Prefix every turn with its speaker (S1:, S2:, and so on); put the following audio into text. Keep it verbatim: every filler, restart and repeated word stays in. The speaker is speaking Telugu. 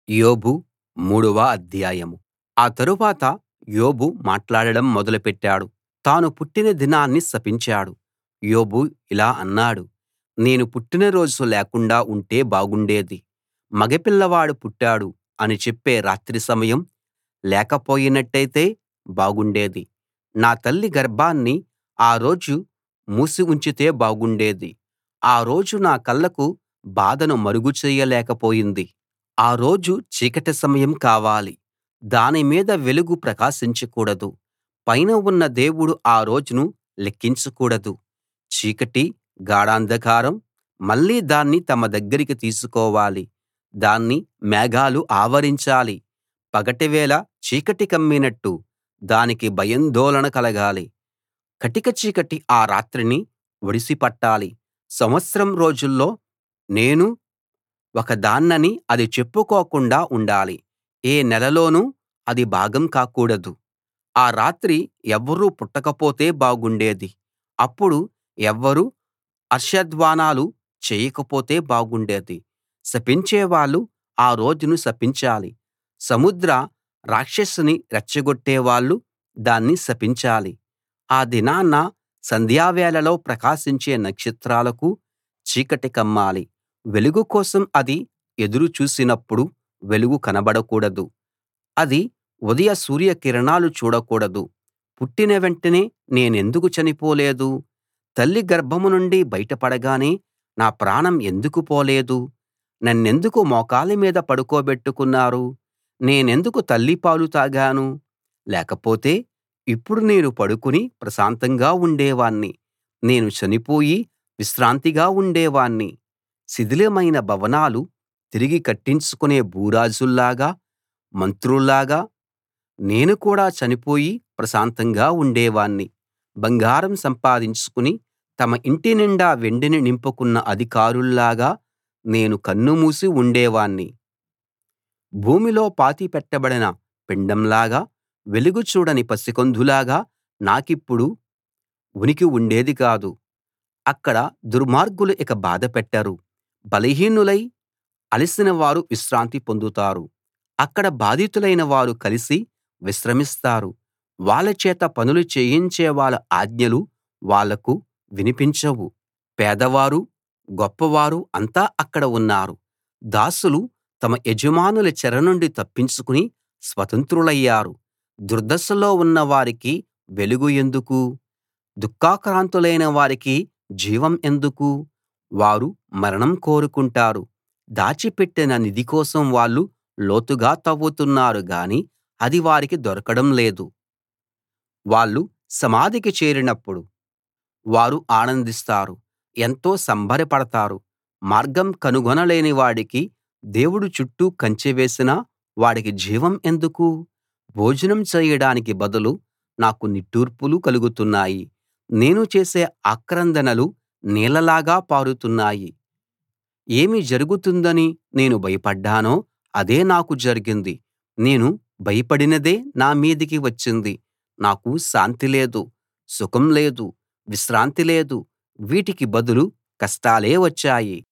S1: యోబు మూడవ అధ్యాయం. ఆ తరువాత యోబు మాట్లాడడం మొదలుపెట్టాడు. తాను పుట్టిన దినాన్ని శపించాడు. యోబు ఇలా అన్నాడు: నేను పుట్టిన రోజు లేకుండా ఉంటే బాగుండేది. మగపిల్లవాడు పుట్టాడు అని చెప్పే రాత్రి సమయం లేకపోయినట్టయితే బాగుండేది. నా తల్లి గర్భాన్ని ఆ రోజు మూసి ఉంచితే బాగుండేది. ఆ రోజు నా కళ్ళకు బాధను మరుగు చెయ్యలేకపోయింది. ఆ రోజు చీకటి సమయం కావాలి. దాని మీద వెలుగు ప్రకాశించకూడదు. పైన ఉన్న దేవుడు ఆ రోజును లెక్కించకూడదు. చీకటి, గాఢాంధకారం మళ్ళీ దాన్ని తమ దగ్గరికి తీసుకోవాలి. దాన్ని మేఘాలు ఆవరించాలి. పగటివేళ చీకటి కమ్మినట్టు దానికి భయాందోళన కలగాలి. కటిక చీకటి ఆ రాత్రిని ఒడిసి పట్టాలి. సంవత్సరం రోజుల్లో నేను ఒకదాన్నని అది చెప్పుకోకుండా ఉండాలి. ఏ నెలలోనూ అది భాగం కాకూడదు. ఆ రాత్రి ఎవ్వరూ పుట్టకపోతే బాగుండేది. అప్పుడు ఎవ్వరూ హర్షధ్వానాలు చేయకపోతే బాగుండేది. శపించేవాళ్ళు ఆ రోజును శపించాలి. సముద్ర రాక్షసిని రెచ్చగొట్టేవాళ్ళు దాన్ని శపించాలి. ఆ దినాన సంధ్యావేళలో ప్రకాశించే నక్షత్రాలకు చీకటి కమ్మాలి. వెలుగు కోసం అది ఎదురు చూసినప్పుడు వెలుగు కనబడకూడదు. అది ఉదయ సూర్య కిరణాలు చూడకూడదు. పుట్టిన వెంటనే నేనెందుకు చనిపోలేదు? తల్లి గర్భం నుండి బయటపడగానే నా ప్రాణం ఎందుకు పోలేదు? నన్నెందుకు మోకాళ్ళ మీద పడుకోబెట్టుకున్నారు? నేనెందుకు తల్లిపాలు తాగాను? లేకపోతే ఇప్పుడు నేను పడుకుని ప్రశాంతంగా ఉండేవాణ్ణి. నేను చనిపోయి విశ్రాంతిగా ఉండేవాణ్ణి. శిథిలమైన భవనాలు తిరిగి కట్టించుకునే భూరాజుల్లాగా, మంత్రుల్లాగా నేను కూడా చనిపోయి ప్రశాంతంగా ఉండేవాణ్ణి. బంగారం సంపాదించుకుని తమ ఇంటి నిండా వెండిని నింపుకున్న అధికారుల్లాగా నేను కన్నుమూసి ఉండేవాణ్ణి. భూమిలో పాతిపెట్టబడిన పిండంలాగా, వెలుగు చూడని పసికందులాగా నాకిప్పుడు ఉనికి ఉండేది కాదు. అక్కడ దుర్మార్గులు ఇక బాధ పెట్టరు. బలహీనులై అలసిన వారు విశ్రాంతి పొందుతారు. అక్కడ బాధితులైన వారు కలిసి విశ్రమిస్తారు. వాళ్ళ చేత పనులు చేయించే వాళ్ళ ఆజ్ఞలు వాళ్లకు వినిపించవు. పేదవారు, గొప్పవారు అంతా అక్కడ ఉన్నారు. దాసులు తమ యజమానుల చెర నుండి తప్పించుకుని స్వతంత్రులయ్యారు. దుర్దశలో ఉన్న వారికి వెలుగు ఎందుకు? దుఃఖాక్రాంతులైన వారికి జీవం ఎందుకు? వారు మరణం కోరుకుంటారు. దాచిపెట్టిన నిధి కోసం వాళ్ళు లోతుగా తవ్వుతున్నారు గాని అది వారికి దొరకడం లేదు. వాళ్ళు సమాధికి చేరినప్పుడు వారు ఆనందిస్తారు, ఎంతో సంబరపడతారు. మార్గం కనుగొనలేని వాడికి దేవుడు చుట్టూ కంచె వేసినా వాడికి జీవం ఎందుకు? భోజనం చేయడానికి బదులు నాకు నిట్టూర్పులు కలుగుతున్నాయి. నేను చేసే ఆక్రందనలు నీళ్లలాగా పారుతున్నాయి. ఏమి జరుగుతుందని నేను భయపడ్డానో అదే నాకు జరిగింది. నేను భయపడినదే నా మీదికి వచ్చింది. నాకు శాంతి లేదు, సుఖం లేదు, విశ్రాంతి లేదు. వీటికి బదులు కష్టాలే వచ్చాయి.